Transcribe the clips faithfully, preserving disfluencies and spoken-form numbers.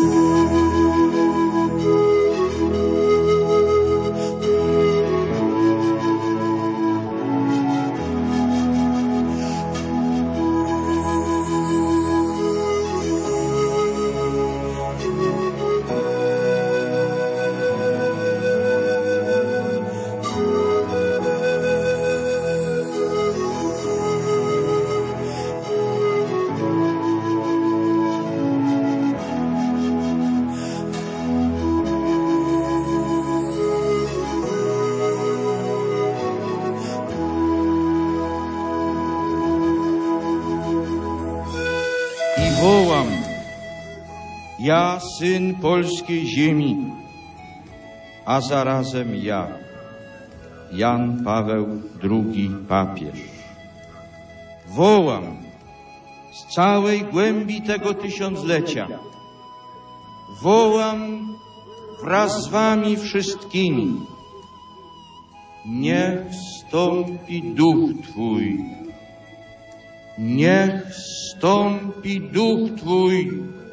Wołam, ja, syn polskiej ziemi, a zarazem ja, Jan Paweł drugi papież. Wołam z całej głębi tego tysiąclecia. Wołam wraz z wami wszystkimi. Niech stąpi duch Twój. Niech stąpi duch Twój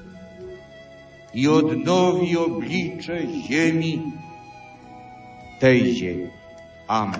i odnowi oblicze ziemi, tej ziemi. Amen.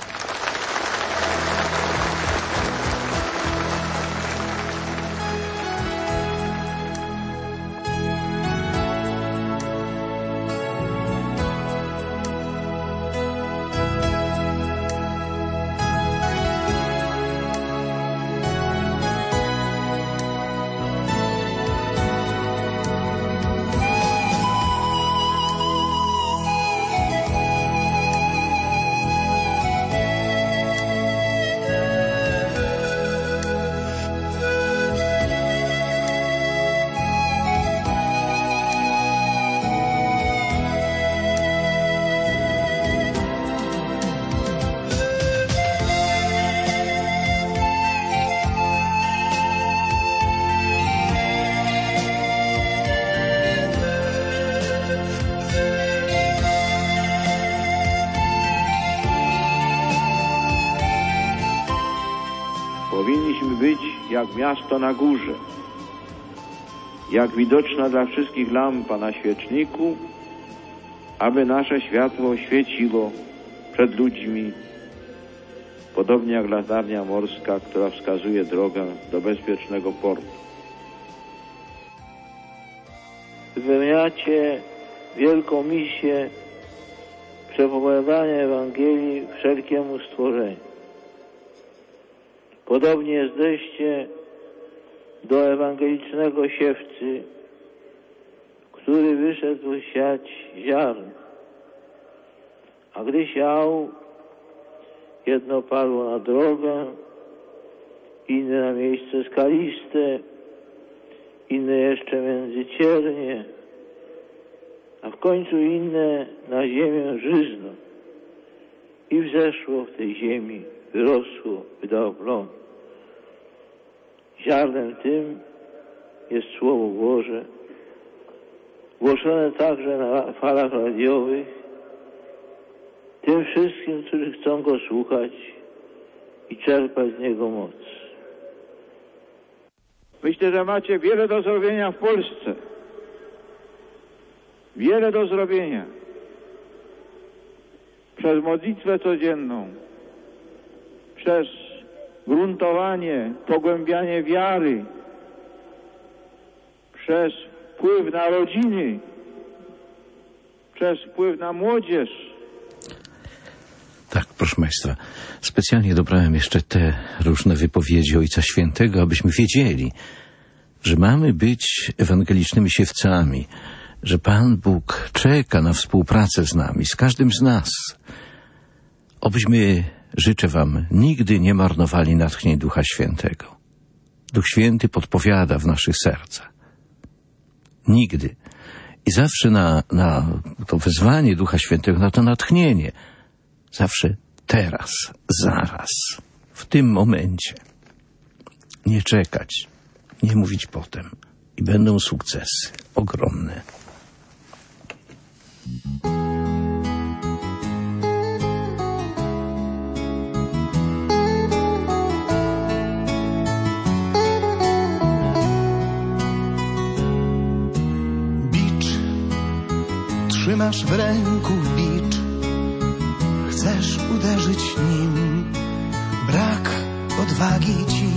Powinniśmy być jak miasto na górze, jak widoczna dla wszystkich lampa na świeczniku, aby nasze światło świeciło przed ludźmi, podobnie jak latarnia morska, która wskazuje drogę do bezpiecznego portu. Wypełniacie wielką misję przepowiadania Ewangelii wszelkiemu stworzeniu. Podobnie jesteście do ewangelicznego siewcy, który wyszedł siać ziarno. A gdy siał, jedno padło na drogę, inne na miejsce skaliste, inne jeszcze między ciernie, a w końcu inne na ziemię żyzną. I wzeszło w tej ziemi, wyrosło, wydało plon. Ziarnem tym jest Słowo Boże, głoszone także na falach radiowych, tym wszystkim, którzy chcą Go słuchać i czerpać z Niego moc. Myślę, że macie wiele do zrobienia w Polsce. Wiele do zrobienia. Przez modlitwę codzienną, przez gruntowanie, pogłębianie wiary, przez wpływ na rodziny, przez wpływ na młodzież. Tak, proszę Państwa, specjalnie dobrałem jeszcze te różne wypowiedzi Ojca Świętego, abyśmy wiedzieli, że mamy być ewangelicznymi siewcami, że Pan Bóg czeka na współpracę z nami, z każdym z nas. Obyśmy, życzę Wam, nigdy nie marnowali natchnień Ducha Świętego. Duch Święty podpowiada w naszych sercach. Nigdy. I zawsze na, na to wezwanie Ducha Świętego, na to natchnienie, zawsze teraz, zaraz, w tym momencie. Nie czekać, nie mówić potem. I będą sukcesy ogromne. Trzymasz w ręku bicz, chcesz uderzyć nim, brak odwagi ci.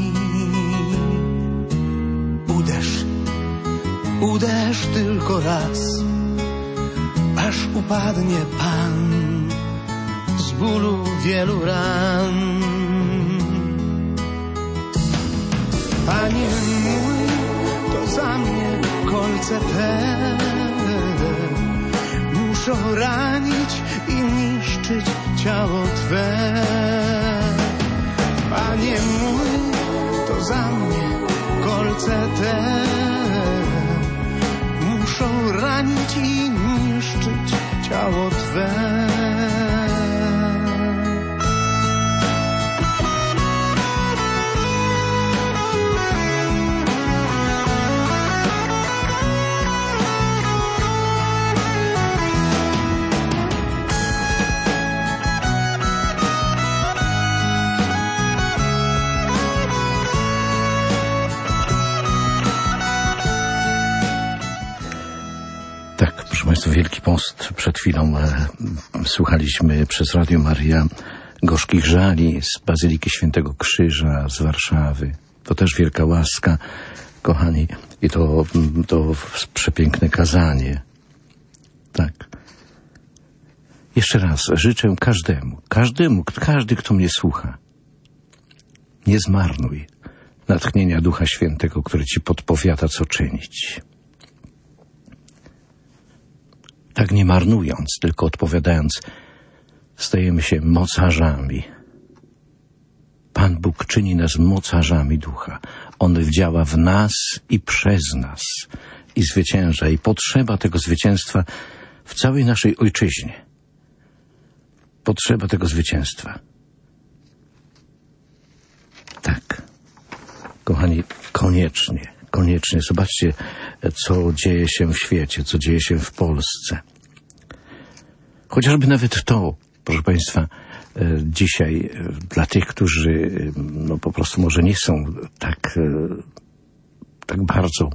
Uderz, uderz tylko raz, aż upadnie Pan z bólu wielu ran. Panie mój, to za mnie kolce te muszą ranić i niszczyć ciało Twe. Panie mój, to za mnie kolce te muszą ranić i niszczyć ciało Twe. Państwo, Wielki Post. Przed chwilą e, słuchaliśmy przez Radio Maria gorzkich żali z Bazyliki Świętego Krzyża z Warszawy. To też wielka łaska, kochani, i to, to przepiękne kazanie. Tak. Jeszcze raz życzę każdemu, każdemu, każdy, kto mnie słucha, nie zmarnuj natchnienia Ducha Świętego, który ci podpowiada, co czynić. Tak nie marnując, tylko odpowiadając, stajemy się mocarzami. Pan Bóg czyni nas mocarzami Ducha. On działa w nas i przez nas i zwycięża. I potrzeba tego zwycięstwa w całej naszej ojczyźnie. Potrzeba tego zwycięstwa. Tak. Kochani, koniecznie. Koniecznie. Zobaczcie, co dzieje się w świecie, co dzieje się w Polsce. Chociażby nawet to, proszę Państwa, dzisiaj dla tych, którzy no, po prostu może nie są tak, tak bardzo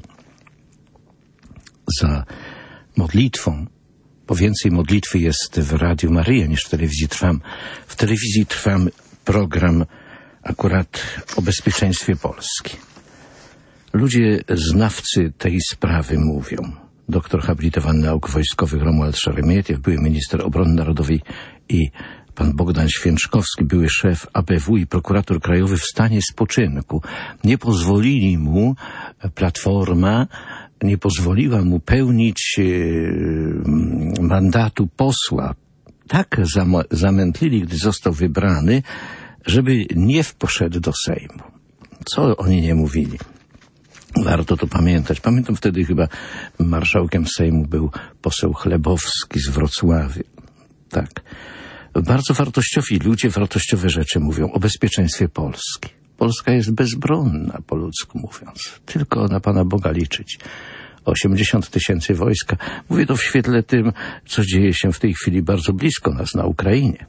za modlitwą, bo więcej modlitwy jest w Radiu Maryja niż w telewizji Trwam. W telewizji Trwam program akurat o bezpieczeństwie Polski. Ludzie znawcy tej sprawy mówią. Doktor habilitowany nauk wojskowych Romuald Szeremietiew, były minister obrony narodowej, i pan Bogdan Święczkowski, były szef A B W i prokurator krajowy w stanie spoczynku. Nie pozwolili mu, Platforma nie pozwoliła mu pełnić e, mandatu posła. Tak zam- zamętlili, gdy został wybrany, żeby nie poszedł do Sejmu. Co oni nie mówili? Warto to pamiętać. Pamiętam, wtedy chyba marszałkiem Sejmu był poseł Chlebowski z Wrocławia. Tak. Bardzo wartościowi ludzie wartościowe rzeczy mówią o bezpieczeństwie Polski. Polska jest bezbronna, po ludzku mówiąc. Tylko na Pana Boga liczyć. osiemdziesiąt tysięcy wojska. Mówię to w świetle tym, co dzieje się w tej chwili bardzo blisko nas na Ukrainie.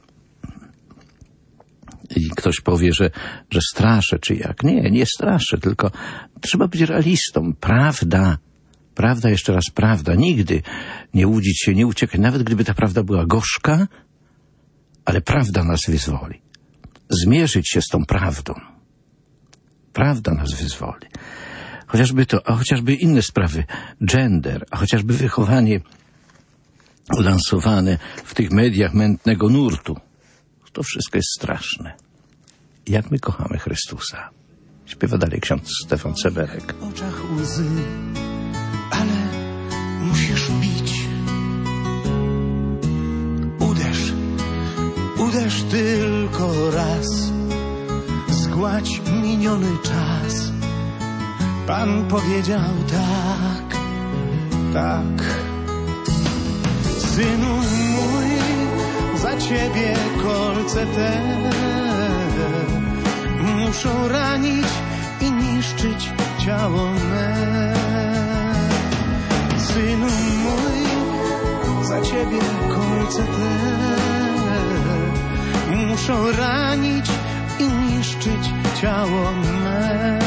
I ktoś powie, że, że straszę, czy jak. Nie, nie straszę, tylko trzeba być realistą. Prawda, prawda, jeszcze raz prawda. Nigdy nie łudzić się, nie uciekać. Nawet gdyby ta prawda była gorzka, ale prawda nas wyzwoli. Zmierzyć się z tą prawdą. Prawda nas wyzwoli. Chociażby to, a chociażby inne sprawy. Gender, a chociażby wychowanie lansowane w tych mediach mętnego nurtu. To wszystko jest straszne. Jak my kochamy Chrystusa. Śpiewa dalej ksiądz Stefan Ceberek. W oczach łzy, ale musisz bić. Uderz, uderz tylko raz. Zgładź miniony czas. Pan powiedział tak, tak. Synu mój, za ciebie kolce te muszą ranić i niszczyć ciało me. Synu mój, za ciebie kolce te muszą ranić i niszczyć ciało me.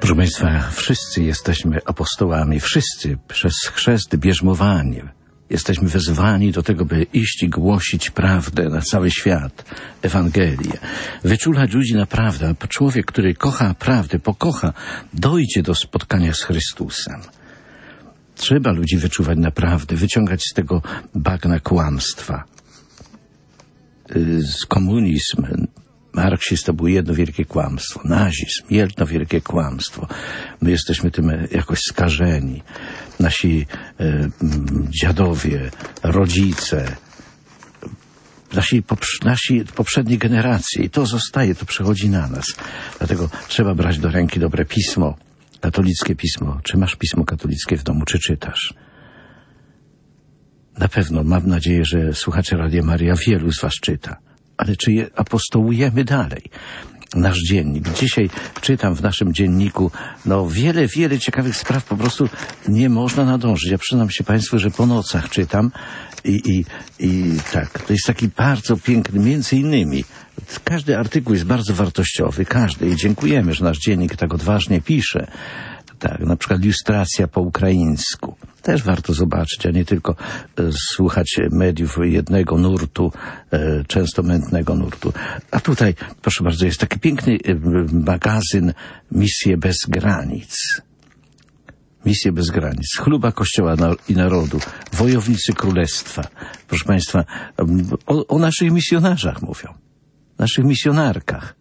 Proszę Państwa, wszyscy jesteśmy apostołami, wszyscy przez chrzest bierzmowani. Jesteśmy wezwani do tego, by iść i głosić prawdę na cały świat, Ewangelię. Wyczulać ludzi na prawdę, a człowiek, który kocha prawdę, pokocha, dojdzie do spotkania z Chrystusem. Trzeba ludzi wyczuwać na prawdę, wyciągać z tego bagna kłamstwa. Z komunizm, marksizm to było jedno wielkie kłamstwo, nazizm, jedno wielkie kłamstwo. My jesteśmy tym jakoś skażeni. Nasi e, dziadowie, rodzice, nasi, poprz- nasi poprzednie generacje. I to zostaje, to przechodzi na nas. Dlatego trzeba brać do ręki dobre pismo, katolickie pismo. Czy masz pismo katolickie w domu, czy czytasz? Na pewno, mam nadzieję, że słuchacze Radia Maryja wielu z was czyta. Ale czy je apostołujemy dalej? Nasz dziennik. Dzisiaj czytam w naszym dzienniku, no wiele, wiele ciekawych spraw po prostu nie można nadążyć. Ja przyznam się Państwu, że po nocach czytam i, i, i tak, to jest taki bardzo piękny, między innymi, każdy artykuł jest bardzo wartościowy, każdy i dziękujemy, że nasz dziennik tak odważnie pisze. Tak, na przykład ilustracja po ukraińsku. Też warto zobaczyć, a nie tylko e, słuchać mediów jednego nurtu, e, często mętnego nurtu. A tutaj, proszę bardzo, jest taki piękny e, magazyn Misje bez granic. Misje bez granic. Chluba Kościoła na, i Narodu. Wojownicy Królestwa. Proszę Państwa, o, o naszych misjonarzach mówią. Naszych misjonarkach.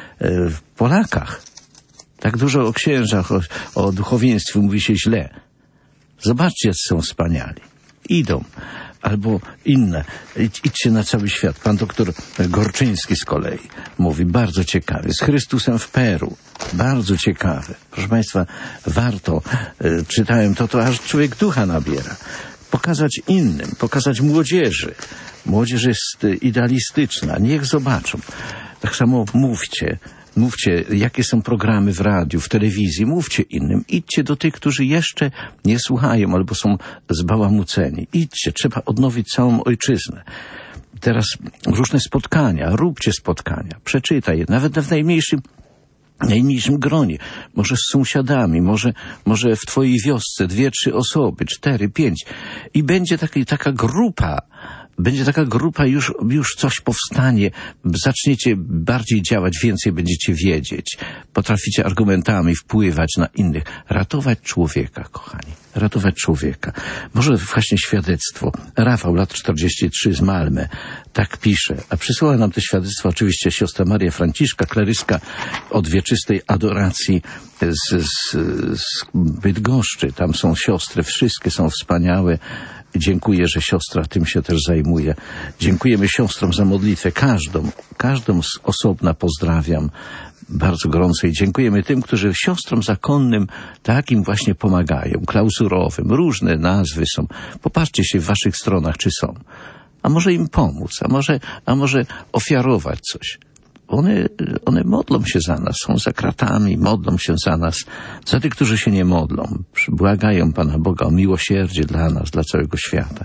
E, Polakach. Tak dużo o księżach, o, o duchowieństwie mówi się źle. Zobaczcie, jacy są wspaniali. Idą. Albo inne. Idź, idźcie na cały świat. Pan doktor Gorczyński z kolei mówi, bardzo ciekawy. Z Chrystusem w Peru. Bardzo ciekawe. Proszę Państwa, warto. Y, czytałem to, to aż człowiek ducha nabiera. Pokazać innym, pokazać młodzieży. Młodzież jest idealistyczna. Niech zobaczą. Tak samo mówcie. Mówcie, jakie są programy w radiu, w telewizji. Mówcie innym. Idźcie do tych, którzy jeszcze nie słuchają albo są zbałamuceni. Idźcie. Trzeba odnowić całą ojczyznę. Teraz różne spotkania. Róbcie spotkania. Przeczytaj je. Nawet w najmniejszym, najmniejszym gronie. Może z sąsiadami. Może, może w twojej wiosce dwie, trzy osoby. Cztery, pięć. I będzie taki, taka grupa. Będzie taka grupa, już, już coś powstanie, zaczniecie bardziej działać, więcej będziecie wiedzieć. Potraficie argumentami wpływać na innych. Ratować człowieka, kochani. Ratować człowieka. Może właśnie świadectwo. Rafał, lat czterdzieści trzy z Malmę, tak pisze. A przysłała nam te świadectwa oczywiście siostra Maria Franciszka, kleryska od wieczystej adoracji z, z, z Bydgoszczy. Tam są siostry, wszystkie są wspaniałe. Dziękuję, że siostra tym się też zajmuje. Dziękujemy siostrom za modlitwę. Każdą, każdą z osobna pozdrawiam bardzo gorąco i dziękujemy tym, którzy siostrom zakonnym takim właśnie pomagają, klauzurowym. Różne nazwy są. Popatrzcie się w waszych stronach, czy są. A może im pomóc, a może, a może ofiarować coś. One, one modlą się za nas, są za kratami, modlą się za nas, za tych, którzy się nie modlą. Błagają Pana Boga o miłosierdzie dla nas, dla całego świata.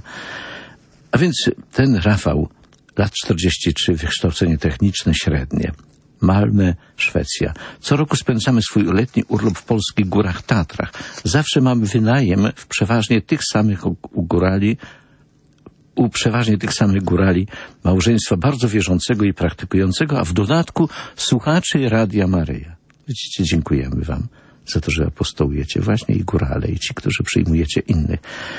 A więc ten Rafał, lat czterdzieści trzy, wykształcenie techniczne średnie. Malmö, Szwecja. Co roku spędzamy swój letni urlop w polskich górach Tatrach. Zawsze mamy wynajem w przeważnie tych samych górali, u przeważnie tych samych górali, małżeństwa bardzo wierzącego i praktykującego, a w dodatku słuchaczy Radia Maryja. Widzicie, dziękujemy wam za to, że apostołujecie właśnie i górale, i ci, którzy przyjmujecie innych.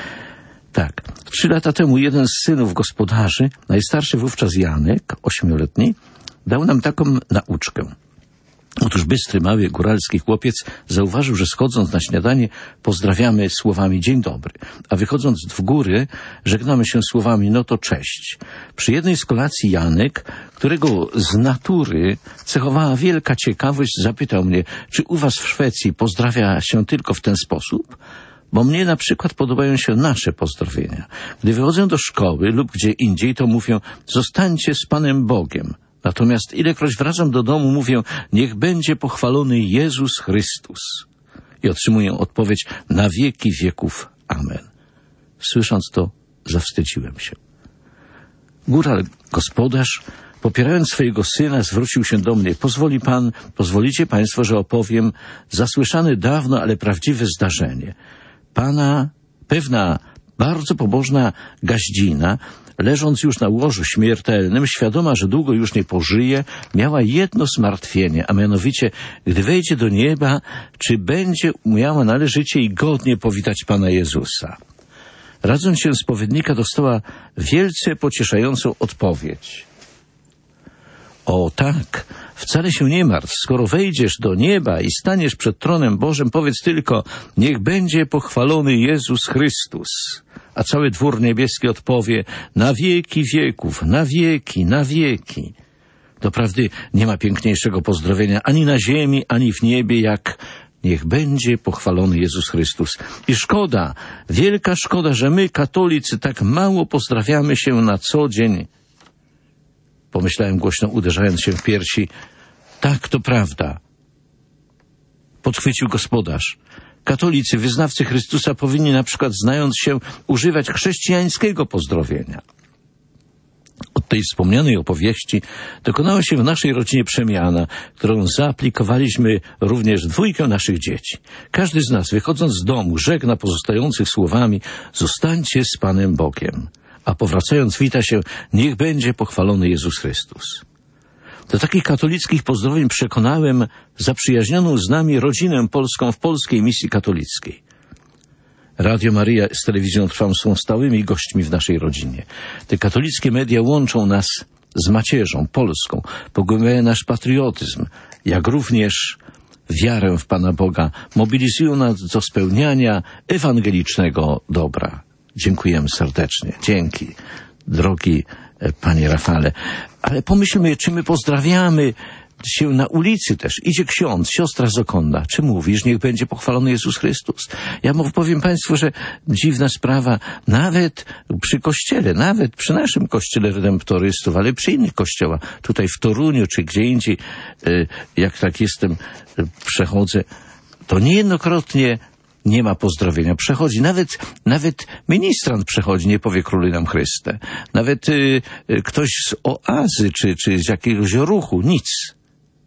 Tak, trzy lata temu jeden z synów gospodarzy, najstarszy wówczas Janek, ośmioletni, dał nam taką nauczkę. Otóż bystry, mały, góralski chłopiec zauważył, że schodząc na śniadanie pozdrawiamy słowami dzień dobry, a wychodząc w góry żegnamy się słowami no to cześć. Przy jednej z kolacji Janek, którego z natury cechowała wielka ciekawość, zapytał mnie, czy u was w Szwecji pozdrawia się tylko w ten sposób? Bo mnie na przykład podobają się nasze pozdrowienia. Gdy wychodzę do szkoły lub gdzie indziej, to mówię, zostańcie z Panem Bogiem. Natomiast ilekroć wracam do domu, mówię, niech będzie pochwalony Jezus Chrystus. I otrzymuję odpowiedź, na wieki wieków. Amen. Słysząc to, zawstydziłem się. Góral, gospodarz, popierając swojego syna, zwrócił się do mnie. Pozwoli pan, pozwolicie państwo, że opowiem zasłyszane dawno, ale prawdziwe zdarzenie. Pana, pewna bardzo pobożna gaździna, leżąc już na łożu śmiertelnym, świadoma, że długo już nie pożyje, miała jedno zmartwienie, a mianowicie, gdy wejdzie do nieba, czy będzie umiała należycie i godnie powitać Pana Jezusa. Radząc się spowiednika, dostała wielce pocieszającą odpowiedź. O tak, wcale się nie martw, skoro wejdziesz do nieba i staniesz przed tronem Bożym, powiedz tylko, niech będzie pochwalony Jezus Chrystus. A cały dwór niebieski odpowie, na wieki wieków, na wieki, na wieki. Doprawdy nie ma piękniejszego pozdrowienia ani na ziemi, ani w niebie, jak niech będzie pochwalony Jezus Chrystus. I szkoda, wielka szkoda, że my, katolicy, tak mało pozdrawiamy się na co dzień. Pomyślałem głośno, uderzając się w piersi. Tak, to prawda. Podchwycił gospodarz. Katolicy, wyznawcy Chrystusa powinni na przykład, znając się, używać chrześcijańskiego pozdrowienia. Od tej wspomnianej opowieści dokonała się w naszej rodzinie przemiana, którą zaaplikowaliśmy również w dwójkę naszych dzieci. Każdy z nas, wychodząc z domu, żegna pozostających słowami: zostańcie z Panem Bogiem, a powracając wita się: niech będzie pochwalony Jezus Chrystus. Do takich katolickich pozdrowień przekonałem zaprzyjaźnioną z nami rodzinę polską w Polskiej Misji Katolickiej. Radio Maryja z Telewizją Trwam są stałymi gośćmi w naszej rodzinie. Te katolickie media łączą nas z macierzą polską, pogłębiają nasz patriotyzm, jak również wiarę w Pana Boga, mobilizują nas do spełniania ewangelicznego dobra. Dziękujemy serdecznie. Dzięki, drogi Panie Rafale. Ale pomyślmy, czy my pozdrawiamy się na ulicy też. Idzie ksiądz, siostra z okonna. Czy mówisz, niech będzie pochwalony Jezus Chrystus? Ja powiem państwu, że dziwna sprawa, nawet przy kościele, nawet przy naszym kościele redemptorystów, ale przy innych kościołach, tutaj w Toruniu czy gdzie indziej, jak tak jestem, przechodzę, to niejednokrotnie nie ma pozdrowienia. Przechodzi, nawet, nawet ministrant przechodzi, nie powie królu nam Chryste. Nawet y, y, ktoś z oazy, czy, czy z jakiegoś ruchu, nic.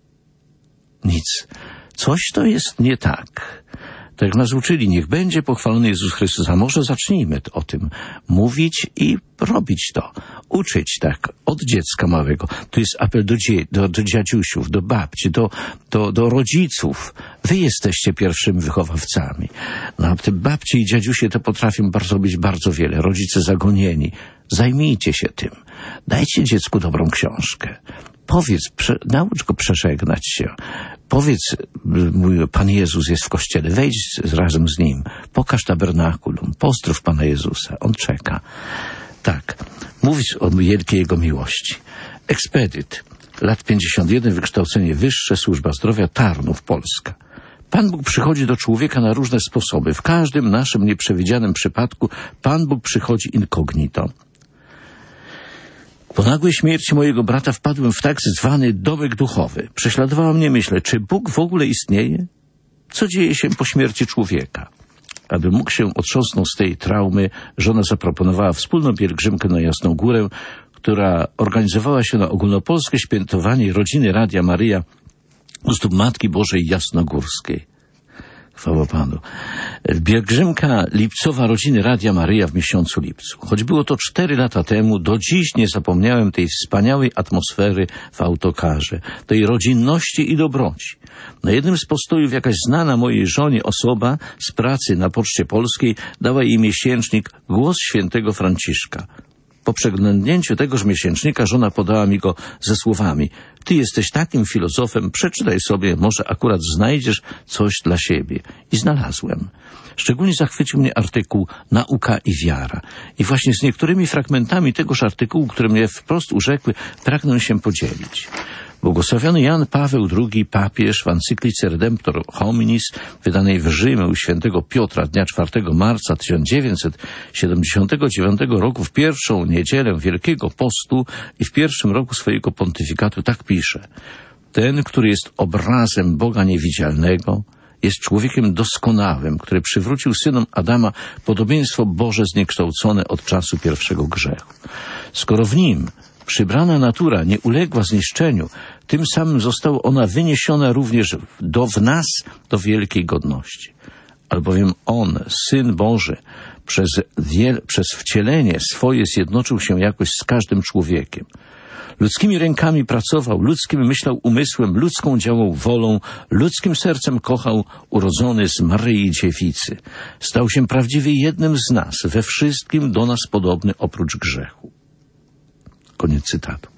Nic. Coś to jest nie tak. Tak jak nas uczyli, niech będzie pochwalony Jezus Chrystus, a może zacznijmy o tym mówić i robić to. Uczyć tak, od dziecka małego. To jest apel do, dzie- do, do dziadziusiów, do babci, do, do, do rodziców. Wy jesteście pierwszymi wychowawcami. No a te babci i dziadziusie to potrafią bardzo robić bardzo wiele. Rodzice zagonieni. Zajmijcie się tym. Dajcie dziecku dobrą książkę. Powiedz, prze, naucz go przeżegnać się. Powiedz, mój Pan Jezus jest w kościele, wejdź razem z Nim. Pokaż tabernakulum, pozdrów Pana Jezusa, On czeka. Tak, mówić o wielkiej Jego miłości. Ekspedyt, lat pięćdziesiąt jeden, wykształcenie wyższe, służba zdrowia, Tarnów, Polska. Pan Bóg przychodzi do człowieka na różne sposoby. W każdym naszym nieprzewidzianym przypadku Pan Bóg przychodzi incognito. Po nagłej śmierci mojego brata wpadłem w tak zwany dołek duchowy. Prześladowała mnie myśl, czy Bóg w ogóle istnieje? Co dzieje się po śmierci człowieka? Aby mógł się otrząsnąć z tej traumy, żona zaproponowała wspólną pielgrzymkę na Jasną Górę, która organizowała się na ogólnopolskie świętowanie rodziny Radia Maryja u stóp Matki Bożej Jasnogórskiej. Chwała Panu. Pielgrzymka lipcowa rodziny Radia Maryja w miesiącu lipcu. Choć było to cztery lata temu, do dziś nie zapomniałem tej wspaniałej atmosfery w autokarze, tej rodzinności i dobroci. Na jednym z postojów jakaś znana mojej żonie osoba z pracy na Poczcie Polskiej dała jej miesięcznik Głos Świętego Franciszka. Po przeglądnięciu tegoż miesięcznika żona podała mi go ze słowami: ty jesteś takim filozofem, przeczytaj sobie, może akurat znajdziesz coś dla siebie. I znalazłem. Szczególnie zachwycił mnie artykuł Nauka i wiara. I właśnie z niektórymi fragmentami tegoż artykułu, które mnie wprost urzekły, pragnę się podzielić. Błogosławiony Jan Paweł drugi, papież, w encyklice Redemptor Hominis, wydanej w Rzymie u świętego Piotra dnia czwartego marca tysiąc dziewięćset siedemdziesiątego dziewiątego roku, w pierwszą niedzielę Wielkiego Postu i w pierwszym roku swojego pontyfikatu, tak pisze: ten, który jest obrazem Boga niewidzialnego, jest człowiekiem doskonałym, który przywrócił synom Adama podobieństwo Boże zniekształcone od czasu pierwszego grzechu. Skoro w nim przybrana natura nie uległa zniszczeniu, tym samym została ona wyniesiona również do w nas do wielkiej godności. Albowiem On, Syn Boży, przez, wiel, przez wcielenie swoje zjednoczył się jakoś z każdym człowiekiem. Ludzkimi rękami pracował, ludzkim myślał umysłem, ludzką działał wolą, ludzkim sercem kochał, urodzony z Maryi Dziewicy. Stał się prawdziwie jednym z nas, we wszystkim do nas podobny oprócz grzechu. Koniec cytatu.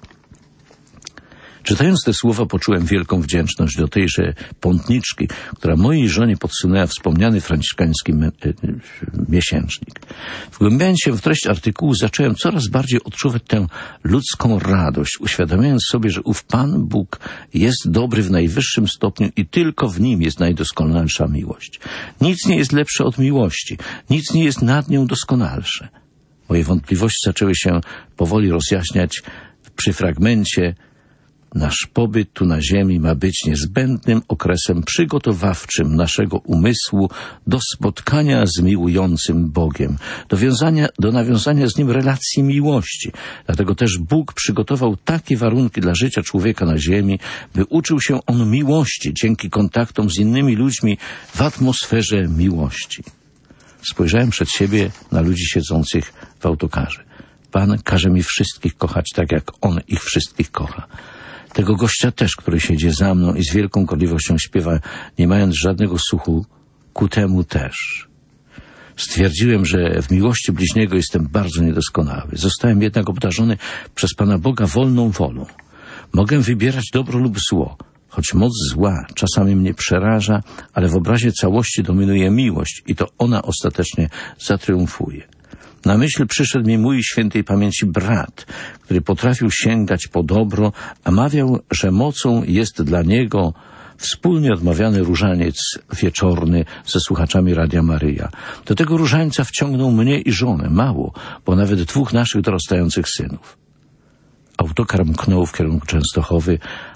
Czytając te słowa, poczułem wielką wdzięczność do tejże pątniczki, która mojej żonie podsunęła wspomniany franciszkański miesięcznik. Wgłębiając się w treść artykułu, zacząłem coraz bardziej odczuwać tę ludzką radość, uświadamiając sobie, że ów Pan Bóg jest dobry w najwyższym stopniu i tylko w Nim jest najdoskonalsza miłość. Nic nie jest lepsze od miłości, nic nie jest nad nią doskonalsze. Moje wątpliwości zaczęły się powoli rozjaśniać przy fragmencie: nasz pobyt tu na ziemi ma być niezbędnym okresem przygotowawczym naszego umysłu do spotkania z miłującym Bogiem, do, wiązania, do nawiązania z Nim relacji miłości. Dlatego też Bóg przygotował takie warunki dla życia człowieka na ziemi, by uczył się on miłości dzięki kontaktom z innymi ludźmi w atmosferze miłości. Spojrzałem przed siebie na ludzi siedzących w autokarze. Pan każe mi wszystkich kochać tak, jak On ich wszystkich kocha. Tego gościa też, który siedzi za mną i z wielką gorliwością śpiewa, nie mając żadnego słuchu, ku temu też. Stwierdziłem, że w miłości bliźniego jestem bardzo niedoskonały. Zostałem jednak obdarzony przez Pana Boga wolną wolą. Mogę wybierać dobro lub zło, choć moc zła czasami mnie przeraża, ale w obrazie całości dominuje miłość i to ona ostatecznie zatriumfuje. Na myśl przyszedł mi mój świętej pamięci brat, który potrafił sięgać po dobro, a mawiał, że mocą jest dla niego wspólnie odmawiany różaniec wieczorny ze słuchaczami Radia Maryja. Do tego różańca wciągnął mnie i żonę, mało, bo nawet dwóch naszych dorastających synów. Autokar mknął w kierunku Częstochowy,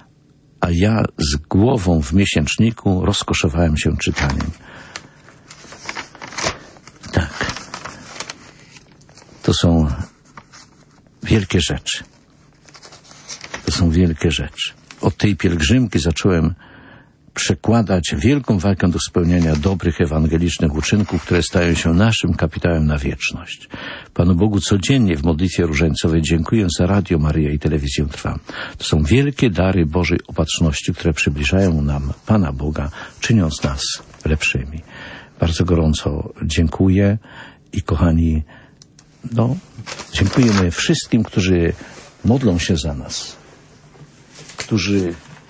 a ja z głową w miesięczniku rozkoszowałem się czytaniem. Tak. To są wielkie rzeczy. To są wielkie rzeczy. Od tej pielgrzymki zacząłem przekładać wielką walkę do spełniania dobrych ewangelicznych uczynków, które stają się naszym kapitałem na wieczność. Panu Bogu codziennie w modlitwie różańcowej dziękuję za Radio Maryja i Telewizję Trwam. To są wielkie dary Bożej opatrzności, które przybliżają nam Pana Boga, czyniąc nas lepszymi. Bardzo gorąco dziękuję i kochani, no, dziękujemy wszystkim, którzy modlą się za nas, którzy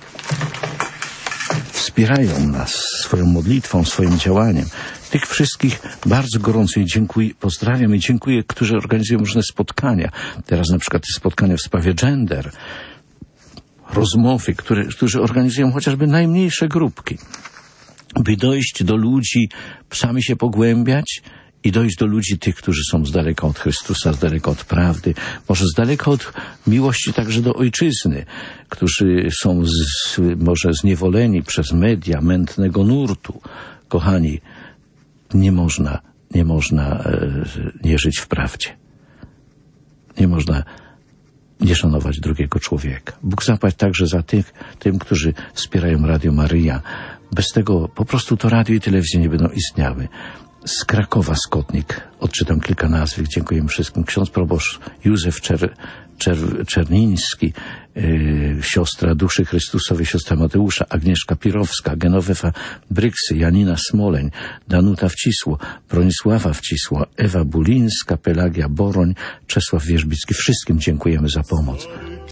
wspierają nas swoją modlitwą, swoim działaniem. Tych wszystkich bardzo gorąco i dziękuję, pozdrawiam i dziękuję, którzy organizują różne spotkania. Teraz na przykład spotkania w sprawie gender, rozmowy, które, którzy organizują chociażby najmniejsze grupki, by dojść do ludzi, sami się pogłębiać i dojść do ludzi tych, którzy są z daleka od Chrystusa, z daleka od prawdy, może z daleka od miłości także do ojczyzny, którzy są z, może zniewoleni przez media mętnego nurtu. Kochani, nie można, nie można e, nie żyć w prawdzie. Nie można nie szanować drugiego człowieka. Bóg zapłać także za tych, tym, którzy wspierają Radio Maryja. Bez tego po prostu to radio i telewizja nie będą istniały. Z Krakowa Skotnik odczytam kilka nazwisk. Dziękuję wszystkim. Ksiądz proboszcz Józef Czer, Czer, Czerniński, yy, siostra Duszy Chrystusowej, siostra Mateusza, Agnieszka Pirowska, Genowefa Bryksy, Janina Smoleń, Danuta Wcisło, Bronisława Wcisło, Ewa Bulińska, Pelagia Boroń, Czesław Wierzbicki. Wszystkim dziękujemy za pomoc.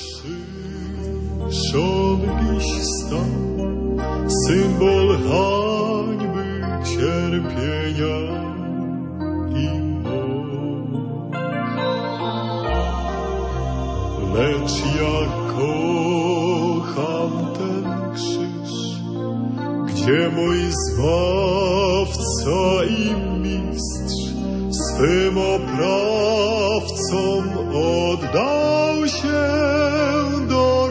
Symbol hańby, cierpienia i mąk. Lecz ja kocham ten krzyż, gdzie mój Zbawca i Mistrz swym oprawcom oddał się do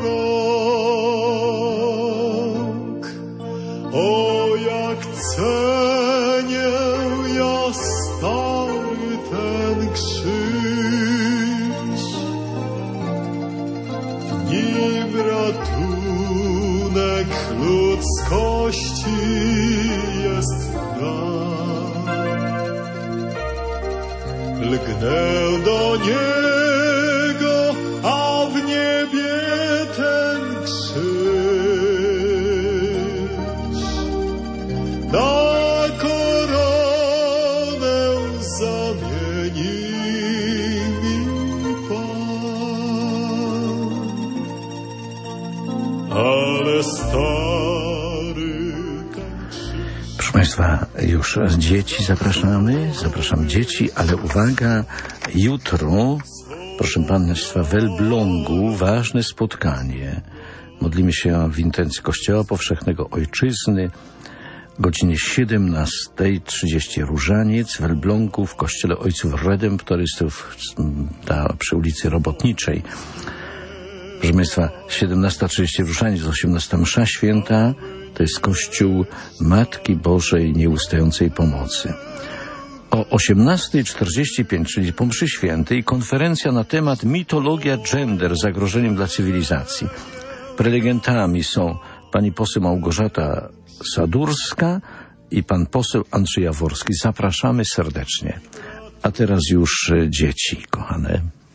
rąk. O, jak cenię ja stary ten krzyż, ludzkości jest dar. Lgnę do niego, a w niebie ten krzyż. Na koronę zamieni mi Pan. Ale stary ten krzyż. Proszę Państwa, już dzieci zapraszamy, zapraszam dzieci, ale uwaga, jutro, proszę Państwa, w Elblągu ważne spotkanie. Modlimy się w intencji Kościoła Powszechnego Ojczyzny. Godzinie siedemnasta trzydzieści różaniec w Elblągu w Kościele Ojców Redemptorystów ta, przy ulicy Robotniczej. Proszę Państwa, siedemnasta trzydzieści różaniec, osiemnasta msza święta, to jest Kościół Matki Bożej Nieustającej Pomocy. O osiemnasta czterdzieści pięć, czyli po mszy świętej, konferencja na temat mitologia gender, zagrożeniem dla cywilizacji. Prelegentami są pani poseł Małgorzata Sadurska i pan poseł Andrzej Jaworski. Zapraszamy serdecznie. A teraz już dzieci, kochane.